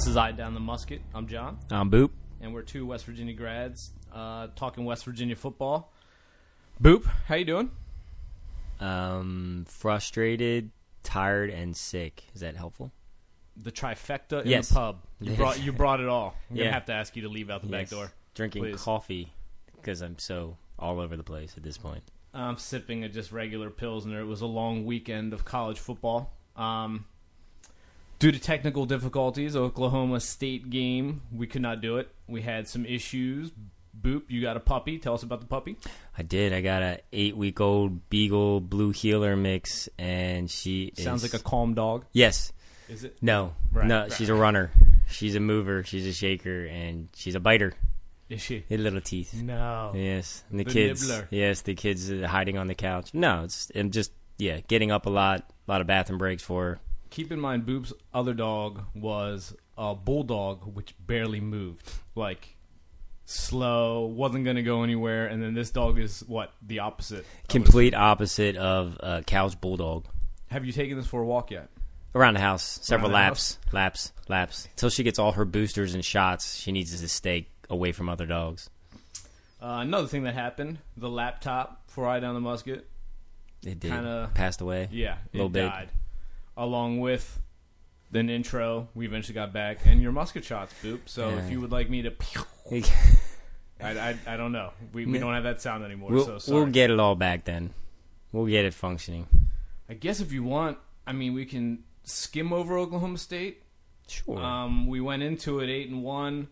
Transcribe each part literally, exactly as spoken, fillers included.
This is Eye Down the Musket. I'm John. I'm Boop. And we're two West Virginia grads uh, talking West Virginia football. Boop, how you doing? Um, frustrated, tired, and sick. Is that helpful? The trifecta in Yes. the pub. You brought you brought it all. I'm Yeah. gonna have to ask you to leave out the Yes. back door. Drinking Please. coffee because I'm so all over the place at this point. I'm sipping a just regular Pilsner. It was a long weekend of college football. Um, due to technical difficulties, Oklahoma State game, we could not do it. We had some issues. Boop, you got a puppy. Tell us about the puppy. I did. I got a eight-week-old Beagle Blue Heeler mix, and she Sounds is... like a calm dog. Yes. Is it? No. Right, no, right. she's a runner. She's a mover. She's a shaker, and she's a biter. Is she? With little teeth. No. Yes. And the, The kids. nibbler. Yes, the kids are hiding on the couch. No, it's and just, yeah, getting up a lot, a lot of bathroom breaks for her. Keep in mind, Boop's other dog was a bulldog, which barely moved. Like, slow, wasn't going to go anywhere. And then this dog is, what, the opposite? Complete opposite of a couch bulldog. Have you taken this for a walk yet? Around the house, several Around the laps, laps, laps. Until she gets all her boosters and shots, she needs to stay away from other dogs. Uh, another thing that happened, the laptop for Eye Down the Musket. It did. Kinda- Passed away. Yeah, A little it bit. died. Along with an intro, we eventually got back, and your musket shots, Boop. So Yeah. if you would like me to... I, I, I don't know. We, we don't have that sound anymore, we'll, so sorry. we'll get it all back then. We'll get it functioning. I guess if you want, I mean, we can skim over Oklahoma State. Sure. Um, we went into it eight and one.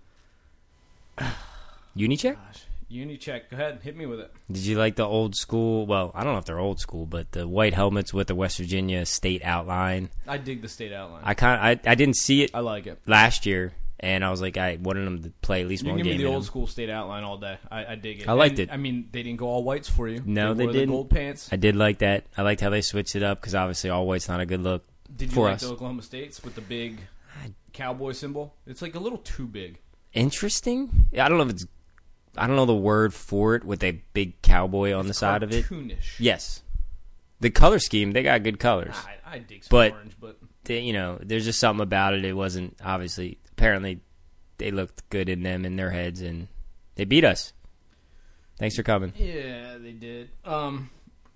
Unicheck? Gosh, Unicheck. Go ahead, hit me with it. Did you like the old school? Well, I don't know if they're old school, but the white helmets with the West Virginia state outline. I dig the state outline. I kind I I didn't see it I like it. last year, and I was like, I wanted them to play at least You one can give game. me the in old them. school state outline all day. I, I dig it. I liked And, it. I mean, they didn't go all whites for you. No, they wore didn't. The gold pants. I did like that. I liked how they switched it up because obviously all white's not a good look. Did you for like us. the Oklahoma States with the big cowboy symbol? It's like a little too big. Interesting. I don't know if it's. I don't know the word for it with a big cowboy on the side of it. Cartoonish. Yes, the color scheme, they got good colors. I, I dig some But- orange, but They, you know, there's just something about it. It wasn't obviously. Apparently, they looked good in them in their heads, and they beat us. Thanks for coming. yeah, they did. Um,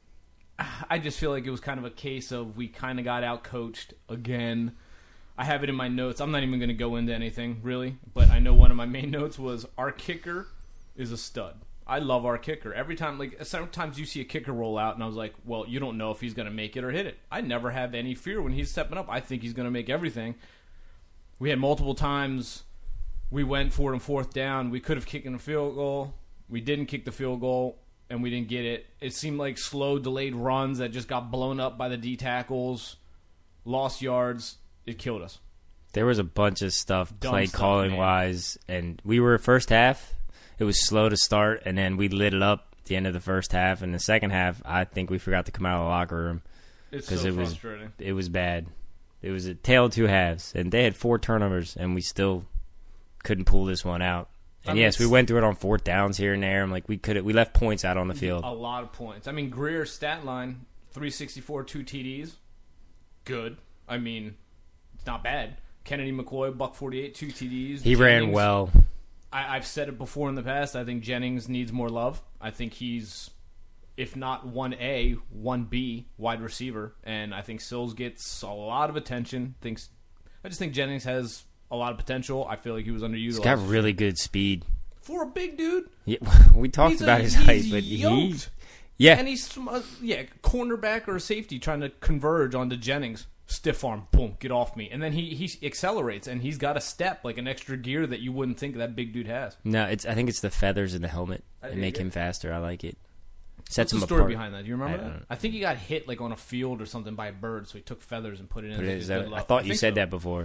I just feel like it was kind of a case of we kind of got out coached again. I have it in my notes. I'm not even going to go into anything really, but I know one of my main notes was our kicker is a stud. I love our kicker. Every time, like sometimes you see a kicker roll out, and I was like, well, you don't know if he's going to make it or hit it. I never have any fear when he's stepping up. I think he's going to make everything. We had multiple times we went for it and fourth down. We could have kicked in a field goal. We didn't kick the field goal, and we didn't get it. It seemed like slow, delayed runs that just got blown up by the D tackles, lost yards. It killed us. There was a bunch of stuff Dumb play stuff, calling man. wise, and we were first half. It was slow to start, and then we lit it up at the end of the first half. And the second half, I think we forgot to come out of the locker room It's because so it was frustrating. it was bad. It was a tale of two halves, and they had four turnovers, and we still couldn't pull this one out. And I mean, yes, we it's- went through it on fourth downs here and there. I'm like, we could we left points out on the field. A lot of points. I mean, Greer's stat line, three sixty-four, two T Ds. Good. I mean, it's not bad. Kennedy McCoy, buck forty-eight, two T Ds. He ran Jennings- well. I, I've said it before in the past. I think Jennings needs more love. I think he's, if not one A, one B wide receiver, and I think Sills gets a lot of attention. Thinks, I just think Jennings has a lot of potential. I feel like he was underutilized. He's got really good speed. For a big dude, Yeah, we talked he's about a, his he's height, but he, yoked. yeah, And he's, sm- uh, yeah, cornerback or safety trying to converge onto Jennings. Stiff arm, boom, get off me. And then he, he accelerates, and he's got a step, like an extra gear that you wouldn't think that big dude has. no, it's I think it's the feathers in the helmet I that dig make it. him faster. I like it. What's Sets the him story apart. behind that? Do you remember I that? don't- I think he got hit like on a field or something by a bird, so he took feathers and put it in. But as is his that- good I luck. thought you think said so. that before.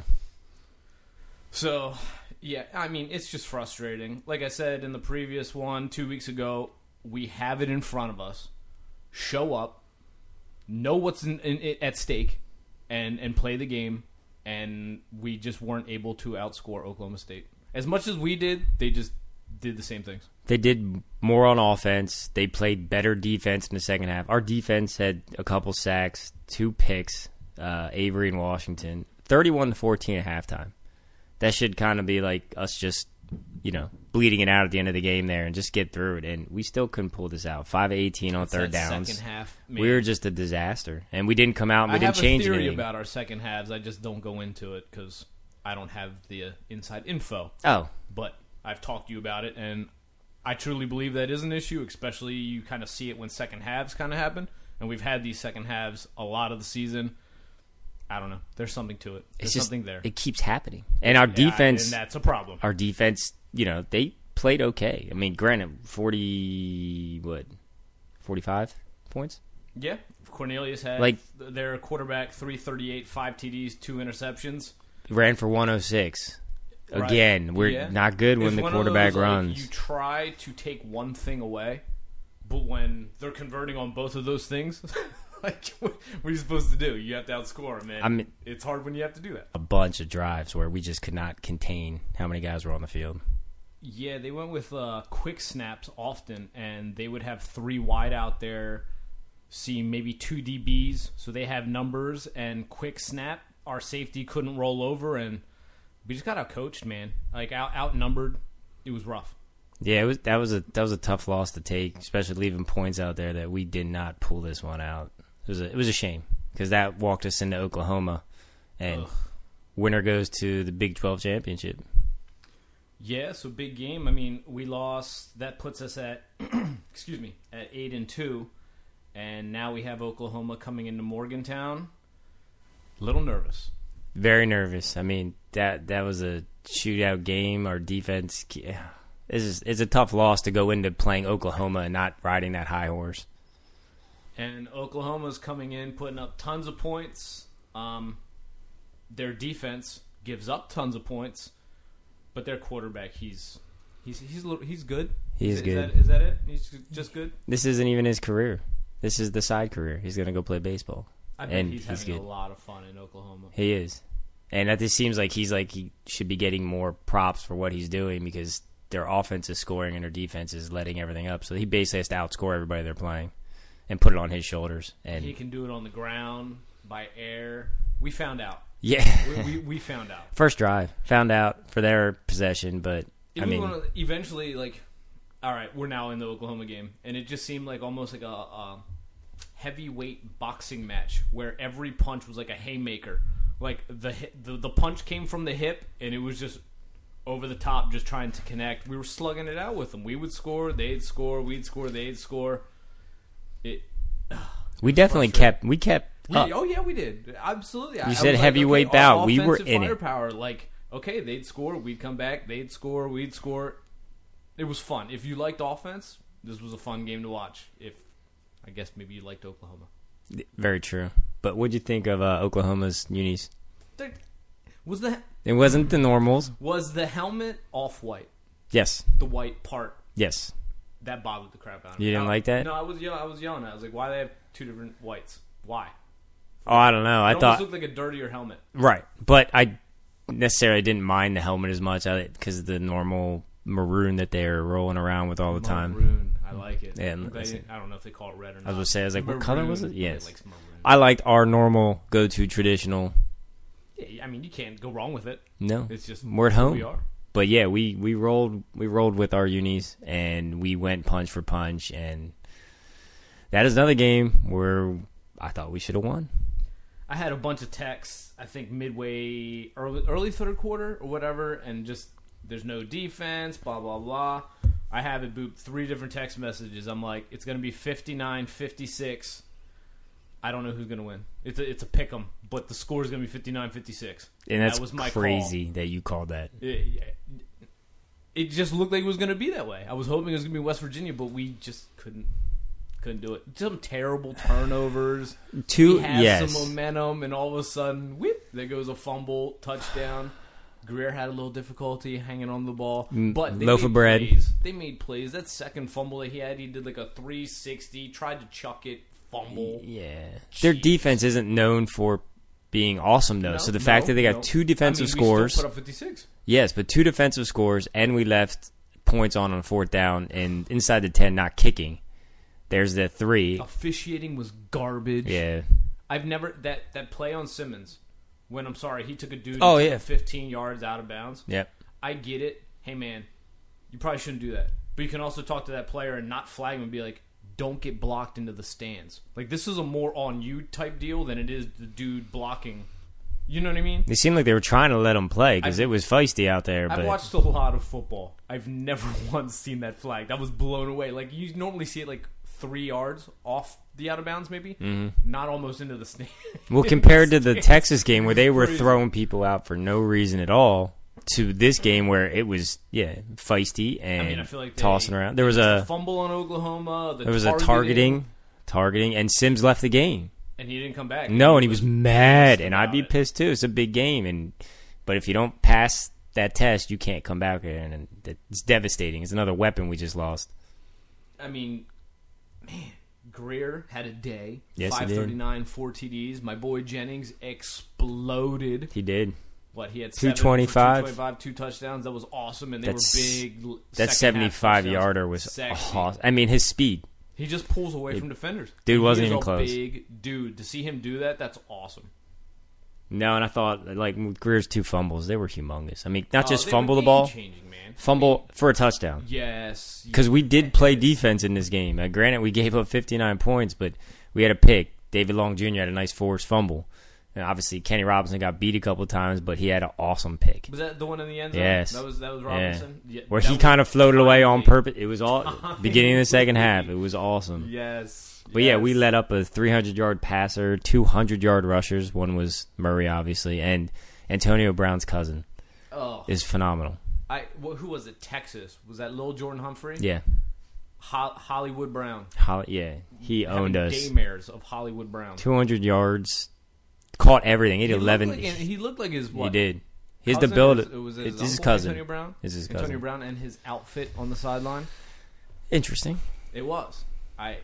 So, yeah, I mean, it's just frustrating. Like I said in the previous one two weeks ago, we have it in front of us. Show up, know what's in, in, at stake, and and play the game. And we just weren't able to outscore Oklahoma State as much as we did. They just did the same things. They did more on offense. They played better defense in the second half. Our defense had a couple sacks, two picks, uh, Avery and Washington, thirty-one to fourteen at halftime. That should kind of be like us just, you know, bleeding it out at the end of the game there and just get through it. And we still couldn't pull this out. five of eighteen on It's third that downs. Second half, man. We were just a disaster. And we didn't come out and we I didn't have change a theory anything. about our second halves. I just don't go into it because I don't have the uh, inside info. Oh. But I've talked to you about it, and I truly believe that is an issue, especially you kind of see it when second halves kind of happen. And we've had these second halves a lot of the season. I don't know. There's something to it. There's It's just, something there. It keeps happening. And our Yeah, defense, and that's a problem. our defense, you know, they played okay. I mean, granted, forty, what, forty-five points? Yeah. Cornelius had Like- their quarterback, three thirty-eight, five T Ds, two interceptions. Ran for one oh six. Right. Again, we're Yeah. not good when It's the one of quarterback those, like, runs. you try to take one thing away, but when they're converting on both of those things, like, what are you supposed to do? You have to outscore them, man. I mean- it's hard when you have to do that. A bunch of drives where we just could not contain how many guys were on the field. Yeah, they went with uh, quick snaps often, and they would have three wide out there, see maybe two D Bs, so they have numbers and quick snap. Our safety couldn't roll over, and we just got outcoached, man. Like out outnumbered, it was rough. Yeah, it was that was a that was a tough loss to take, especially leaving points out there that we did not pull this one out. It was a, it was a shame because that walked us into Oklahoma, and Ugh. winner goes to the Big twelve championship. Yeah, so big game. I mean, we lost. That puts us at, excuse me, at eight and two, and now we have Oklahoma coming into Morgantown. Little nervous. Very nervous. I mean that that was a shootout game. Our defense, yeah, this is it's a tough loss to go into playing Oklahoma and not riding that high horse. And Oklahoma's coming in, putting up tons of points. Um, their defense gives up tons of points, but their quarterback, he's he's he's a little, he's good. He's is, good. Is that, is that it? He's just good. This isn't even his career. This is the side career. He's gonna go play baseball. I bet And he's, he's having good. a lot of fun in Oklahoma. He is. And that just seems like he's like he should be getting more props for what he's doing because their offense is scoring and their defense is letting everything up. So he basically has to outscore everybody they're playing and put it on his shoulders. And He can do it on the ground, by air. We found out. yeah, We, we, we found out. first drive found out for their possession, but It I was mean, one of, eventually, like, all right, we're now in the Oklahoma game, and it just seemed like almost like a, a heavyweight boxing match where every punch was like a haymaker. Like the, hit, the the punch came from the hip, and it was just over the top, just trying to connect. We were slugging it out with them. We would score, they'd score, we'd score, they'd score. It. we definitely frustrating. kept we kept We, up. oh yeah, we did absolutely. I- I You was said like, heavyweight okay, our bout. We were offensive in it. firepower, like, okay, they'd score, we'd come back, they'd score, we'd score. It was fun. If you liked offense, this was a fun game to watch. If I guess maybe you liked Oklahoma. Very true. But what'd you think of uh, Oklahoma's unis? There- Was the It wasn't the normals. was the helmet off white? Yes, The white part yes. that bothered the crap out of me. You didn't I- like that? No, I was yelling. I was yelling. I was like, "Why do they have two different whites? Why?" Oh, I don't know. I It thought almost looked like a dirtier helmet. right, but I necessarily didn't mind the helmet as much because of the normal maroon that they're rolling around with all the time. Maroon. I like it. Yeah, and They- listen. I don't know if they call it red or not. I was gonna say, I was like, what color was it? Maroon. Yes. They like maroon. I liked our normal go-to traditional. Yeah, I mean, you can't go wrong with it. No, It's just we're at who home. We are. But yeah, we, we rolled we rolled with our unis and we went punch for punch, and that is another game where I thought we should have won. I had a bunch of texts. I think midway, early, early third quarter or whatever, and just there's no defense. Blah blah blah. I have it booped three different text messages. I'm like, it's gonna be fifty-nine fifty-six. I don't know who's gonna win. It's a, it's a pick 'em, but the score is gonna be fifty-nine fifty-six. And that's that was my crazy that you called that. It, it just looked like it was going to be that way. I was hoping it was going to be West Virginia, but we just couldn't couldn't do it. Some terrible turnovers. Two we had yes. some momentum, and all of a sudden, whip, there goes a fumble, touchdown. Greer had a little difficulty hanging on the ball, but they Loaf made of bread. plays. They made plays. That second fumble that he had, he did like a three sixty, tried to chuck it, fumble. Yeah. Their Jeez. defense isn't known for being awesome though. No, so the no, fact that they got no. two defensive I mean, scores. We still put up fifty-six. Yes, but two defensive scores, and we left points on on fourth down and inside the ten, not kicking. There's the three. Officiating was garbage. Yeah. I've never that that play on Simmons When I'm sorry, he took a dude Oh, yeah. fifteen yards out of bounds. Yep. I get it. Hey, man, you probably shouldn't do that. But you can also talk to that player and not flag him and be like, don't get blocked into the stands. Like, this is a more on you type deal than it is the dude blocking. You know what I mean? They seemed like they were trying to let him play because it was feisty out there. I've but watched a lot of football. I've never once seen that flag. I was blown away. Like, you normally see it like three yards off the out of bounds, maybe. Mm-hmm. Not almost into the stand. Well, compared to the Texas game where they were Crazy. throwing people out for no reason at all, to this game where it was yeah feisty and I mean, I feel like they, tossing around. There was a fumble on Oklahoma. The there was targeting, a targeting, targeting, and Sims left the game. and he didn't come back. No, and he was mad, and I'd be it. pissed too. It's a big game, and but if you don't pass that test, you can't come back here, and it's devastating. It's another weapon we just lost. I mean, man, Greer had a day. Yes, he five did. thirty-nine, four T Ds. My boy Jennings exploded. He did. What, he had two seven for twenty-five. two twenty-five, two touchdowns. That was awesome, and they That's- were big. l- That second half seventy-five touchdowns. yarder was Sexy. awesome. I mean, his speed. He just pulls away from defenders. Dude wasn't He is even a close. Big dude. To see him do that, that's awesome. No, and I thought like Greer's two fumbles, they were humongous. I mean, not Oh, just they fumble were the ball, game-changing, man. fumble for a touchdown. Yes, Because we did play defense in this game. Uh, granted, we gave up fifty-nine points, but we had a pick. David Long Junior had a nice forced fumble. And obviously, Kenny Robinson got beat a couple times, but he had an awesome pick. Was that the one in the end zone? Yes. That was that was Yeah. Robinson. Yeah, Where that he was kind of floated away on timely. purpose. It was all beginning of the second half. It was awesome. Yes. But yeah, yes. we let up a three hundred yard passer, two hundred yard rushers. One was Murray, obviously, and Antonio Brown's cousin Oh, is phenomenal. I wh- who was it? Texas. Was that Lil Jordan Humphrey? Yeah, Ho- Hollywood Brown. Holly, yeah, he owned Having us. Daymares of Hollywood Brown. two hundred yards, caught everything. He He had looked eleven. like- and he looked like his what? He did. His cousin? the build. It was his, It's his uncle, cousin. Antonio Brown. It's his Antonio cousin. Brown and his outfit on the sideline. Interesting. It was. I.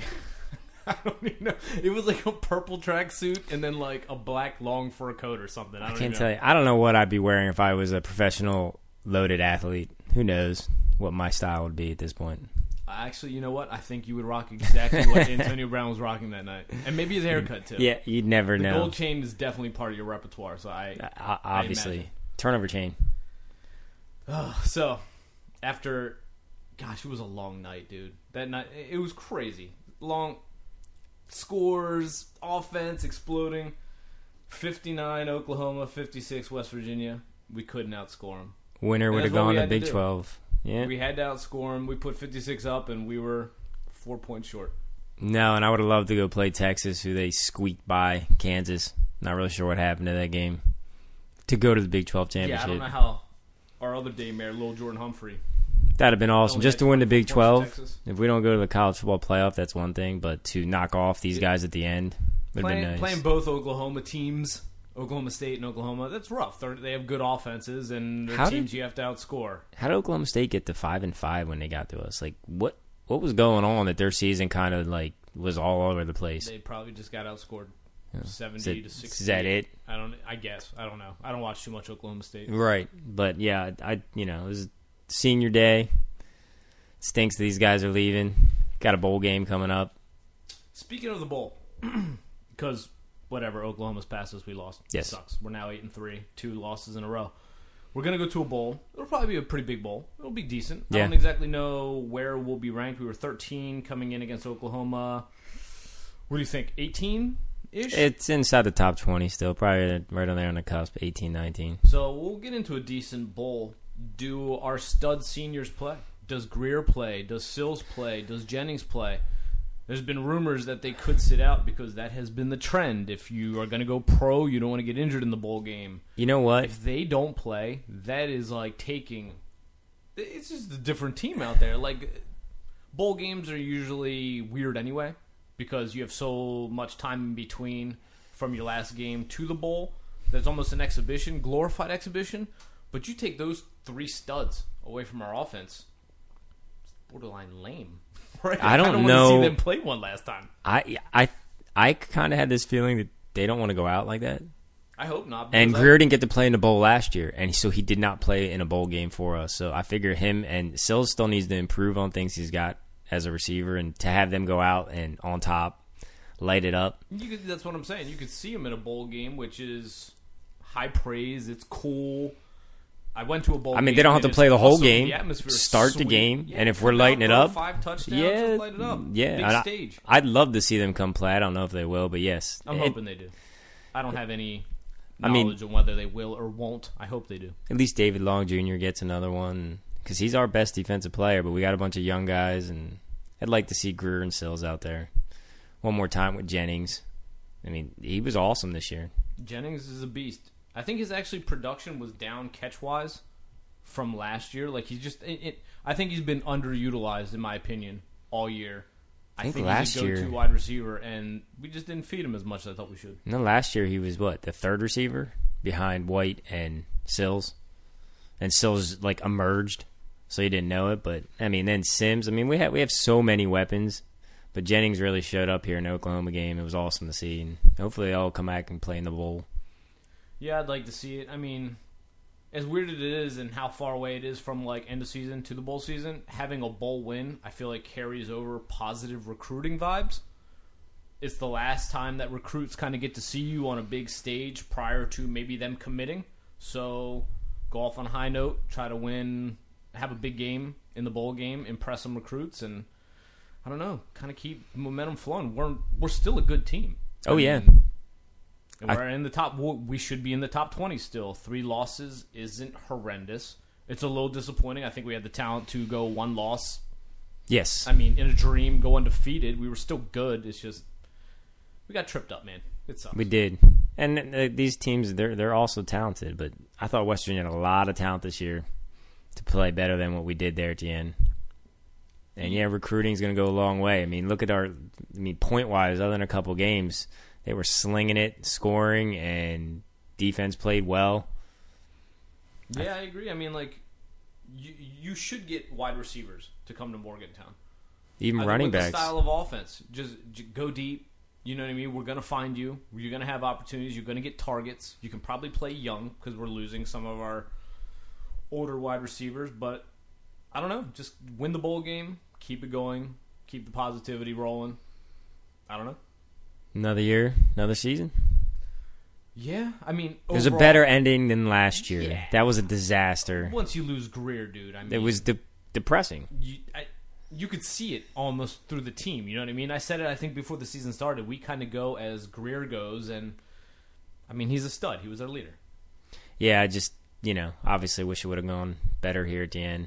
I don't even know. It was like a purple tracksuit and then like a black long fur coat or something. I, I don't can't even tell know. you. I don't know what I'd be wearing if I was a professional loaded athlete. Who knows what my style would be at this point? Actually, you know what? I think you would rock exactly what Antonio Brown was rocking that night, and maybe his haircut too. Yeah, you'd never the know. gold chain is definitely part of your repertoire. So I, Uh, obviously, imagine. turnover chain. Ugh, so after, gosh, it was a long night, dude. That night, it was crazy. Long scores, offense exploding. fifty-nine Oklahoma, fifty-six West Virginia. We couldn't outscore them. Winner would That's have what gone we to had to Big do. twelve. Yeah. We had to outscore them. We put fifty-six up, and we were four points short. No, and I would have loved to go play Texas, who they squeaked by Kansas. Not really sure what happened to that game. To go to the Big twelve Yeah, I championship. don't know how our other daymare, Lil Jordan Humphrey, That'd have been awesome. only Just had to win the twenty-four Big points to twelve. Texas. If we don't go to the college football playoff, that's one thing. But to knock off these guys at the end would have Playing, been nice. playing both Oklahoma teams, Oklahoma State and Oklahoma, that's rough. They're, they have good offenses, and they're How teams did- you have to outscore. How did Oklahoma State get to five and five when they got to us? Like what? What was going on that their season kind of like was all over the place? They probably just got outscored seventy Is that- to sixty. is that it? I don't. I guess I don't know. I don't watch too much Oklahoma State. Right, but yeah, I you know it was senior day. Stinks these guys are leaving. Got a bowl game coming up. Speaking of the bowl, because whatever, Oklahoma's past us, we lost. Yes. It sucks. We're now eight and three, two losses in a row. We're gonna go to a bowl. It'll probably be a pretty big bowl. It'll be decent. I Yeah. don't exactly know where we'll be ranked. We were thirteen coming in against Oklahoma. What do you think? eighteen ish. It's inside the top twenty still, probably right on there on the cusp, eighteen, nineteen. So we'll get into a decent bowl. Do our stud seniors play? Does Greer play? Does Sills play? Does Jennings play? There's been rumors that they could sit out because that has been the trend. If you are going to go pro, you don't want to get injured in the bowl game. You know what? If they don't play, that is like taking... It's just a different team out there. Like, bowl games are usually weird anyway because you have so much time in between from your last game to the bowl. That's almost an exhibition, glorified exhibition. But you take those three studs away from our offense, it's borderline lame. Right? I don't kinda know- want to see them play one last time. I I I kind of had this feeling that they don't want to go out like that. I hope not. And because I- Greer didn't get to play in the bowl last year, and so he did not play in a bowl game for us. So I figure him and Sills still needs to improve on things he's got as a receiver, and to have them go out and on top, light it up. You could, that's what I'm saying. You could see him in a bowl game, which is high praise. It's cool. I went to a bowl. I mean, game they don't have to and play it's the whole awesome. game. The atmosphere is Start sweet. the game, Yeah, and if come we're out, lighting it throw up, five touchdowns, yeah, just light it up. yeah. Big I, stage. I'd love to see them come play. I don't know if they will, but yes, I'm It- hoping they do. I don't have any I mean- knowledge on whether they will or won't. I hope they do. at least David Long Junior gets another one because he's our best defensive player. But we got a bunch of young guys, and I'd like to see Greer and Sills out there one more time with Jennings. I mean, he was awesome this year. Jennings is a beast. I think his actually production was down catch wise from last year. Like he's just, it, it, I think he's been underutilized in my opinion all year. I think think last he's a go-to year- wide receiver, and we just didn't feed him as much as I thought we should. No, last year he was what, the third receiver behind White and Sills, and Sills like emerged, so you didn't know it. But I mean, then Sims. I mean, we have we have so many weapons, but Jennings really showed up here in the Oklahoma game. It was awesome to see, and hopefully they'll come back and play in the bowl. Yeah, I'd like to see it. I mean, as weird as it is and how far away it is from like end of season to the bowl season, having a bowl win, I feel like carries over positive recruiting vibes. It's the last time that recruits kind of get to see you on a big stage prior to maybe them committing. So go off on a high note, try to win, have a big game in the bowl game, impress some recruits, and I don't know, kind of keep momentum flowing. We're we're still a good team. Oh I yeah. mean, and I- we're in the top. We should be in the top twenty still. Three losses isn't horrendous. It's a little disappointing. I think we had the talent to go one loss. Yes. I mean, in a dream, go undefeated. We were still good. It's just we got tripped up, man. It sucks. We did. And uh, these teams, they're they're also talented, but I thought West Virginia had a lot of talent this year to play better than what we did there at the end. And yeah, recruiting is going to go a long way. I mean, look at our, I mean, point wise, other than a couple games, they were slinging it, scoring, and defense played well. Yeah, I agree. I mean, like you you should get wide receivers to come to Morgantown. Even I think running with backs. the style of offense, just, just go deep. You know what I mean? We're going to find you. You're going to have opportunities. You're going to get targets. You can probably play young because we're losing some of our older wide receivers. But I don't know. Just win the bowl game. Keep it going. Keep the positivity rolling. I don't know. Another year, another season. Yeah, I mean, It was a overall, better ending than last year. Yeah. That was a disaster. Once you lose Greer, dude, I mean, It was de- depressing. you, I, you could see it almost through the team. You know what I mean? I said it, I think, before the season started. We kind of go as Greer goes, and I mean, he's a stud. He was our leader. Yeah, I just, you know, obviously wish it would have gone better here at the end.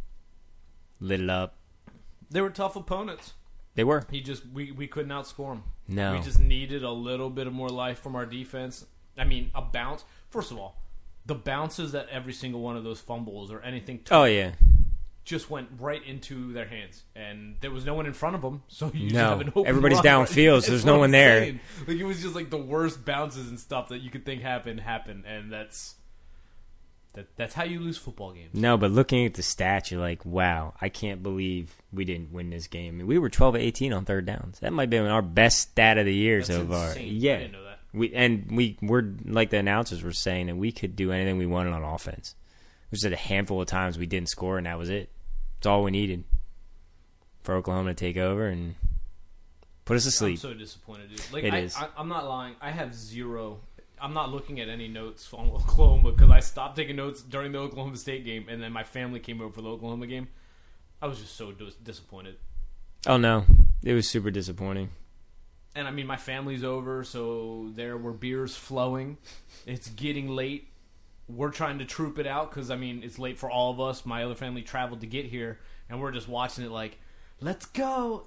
Lit it up. They were tough opponents. They were. He just we, we couldn't outscore him. No. We just needed a little bit of more life from our defense. I mean, a bounce. First of all, the bounces that every single one of those fumbles or anything took Oh, yeah. just went right into their hands, and there was no one in front of them. So you just No. have an open Everybody's run. downfield, so That's there's what no I'm one there. saying. Like it was just like the worst bounces and stuff that you could think happen happen, and that's that. That's how you lose football games. No, but looking at the stats, you're like, wow, I can't believe we didn't win this game. I mean, we were twelve of eighteen on third downs. That might have been our best stat of the year That's so far. insane. Yeah. I didn't know that. We and we were like the announcers were saying that we could do anything we wanted on offense. It was just a handful of times we didn't score, and that was it. It's all we needed for Oklahoma to take over and put us to I'm sleep. so disappointed, dude. Like It I, is. I, I'm not lying. I have zero. I'm not looking at any notes on Oklahoma because I stopped taking notes during the Oklahoma State game, and then my family came over for the Oklahoma game. I was just so dis- disappointed. Oh no, it was super disappointing. And I mean, my family's over, so there were beers flowing. It's getting late. We're trying to troop it out because, I mean, it's late for all of us. My other family traveled to get here, and we're just watching it like, let's go.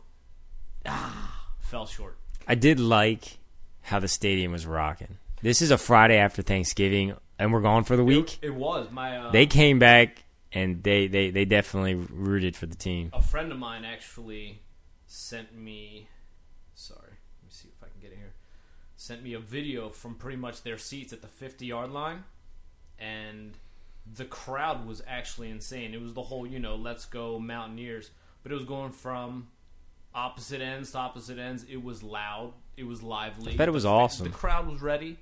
Ah, fell short. I did like how the stadium was rocking. This is a Friday after Thanksgiving, and we're gone for the week. It, it was. My uh, They came back, and they, they, they definitely rooted for the team. A friend of mine actually sent me, sorry, let me see if I can get it here, sent me a video from pretty much their seats at the fifty-yard line, and the crowd was actually insane. It was the whole, you know, let's go Mountaineers, but it was going from opposite ends to opposite ends. It was loud. It was lively. I bet it was the, awesome. The crowd was ready.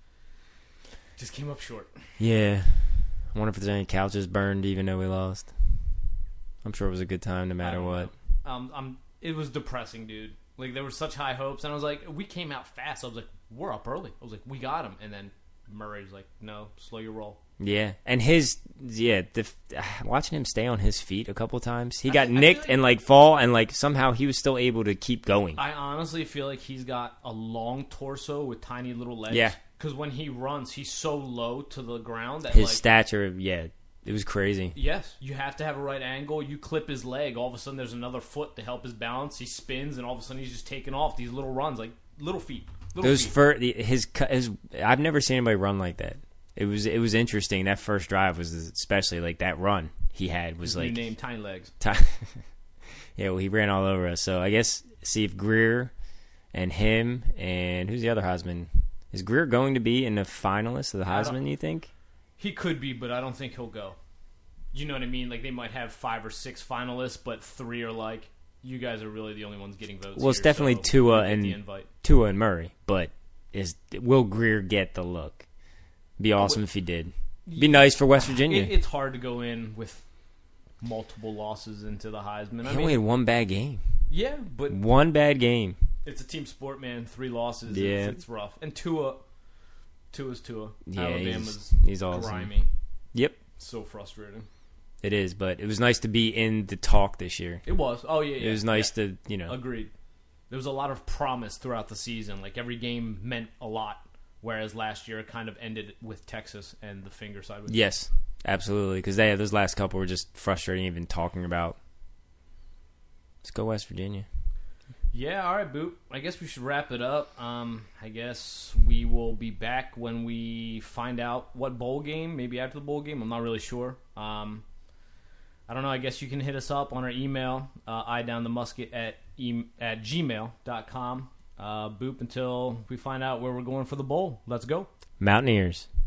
Just came up short. Yeah. I wonder if there's any couches burned even though we lost. I'm sure it was a good time no I matter don't what. know. Um, um, it was depressing, dude. Like, there were such high hopes, and I was like, we came out fast. I was like, we're up early. I was like, we got him, and then Murray's like, no, slow your roll. Yeah, and his yeah, the, watching him stay on his feet a couple times, he I got feel- I nicked feel like- and like fall, and like somehow he was still able to keep going. I honestly feel like he's got a long torso with tiny little legs. Yeah. Because when he runs, he's so low to the ground that His like, stature, yeah, it was crazy. yes, you have to have a right angle. You clip his leg, all of a sudden there's another foot to help his balance. He spins, and all of a sudden he's just taking off these little runs, like little feet. Little Those feet. fir- the- his cu- his I've never seen anybody run like that. It was it was interesting. That first drive was especially like that run he had was His like new name, Tiny Legs. ti- yeah, well, he ran all over us. So I guess see if Greer and him and who's the other Heisman? Is Greer going to be in the finalists of the I don't- Heisman? You think? He could be, but I don't think he'll go. You know what I mean? Like they might have five or six finalists, but three are like, you guys are really the only ones getting votes. Well, it's here, definitely so Tua you get and- the invite. Tua and Murray, but is will Greer get the look? Be awesome if he did. Be nice for West Virginia. It, it's hard to go in with multiple losses into the Heisman. I he only mean, had one bad game. yeah, but One bad game. it's a team sport, man. Three losses, Yeah. it's, it's rough. And Tua, Tua's Tua. Yeah, Alabama's he's, he's awesome. grimy. Yep, So frustrating. it is. But it was nice to be in the talk this year. It was. Oh yeah, yeah. It was nice yeah. to you know. Agreed. There was a lot of promise throughout the season. Like every game meant a lot. Whereas last year it kind of ended with Texas and the finger side. With Yes, absolutely. Because they those last couple were just frustrating. Even talking about. Let's go West Virginia. Yeah, all right, Boop. I guess we should wrap it up. Um, I guess we will be back when we find out what bowl game, maybe after the bowl game. I'm not really sure. Um, I don't know. I guess you can hit us up on our email, uh, idownthemusket at, e- at gmail dot com. Uh, Boop, until we find out where we're going for the bowl. Let's go. Mountaineers.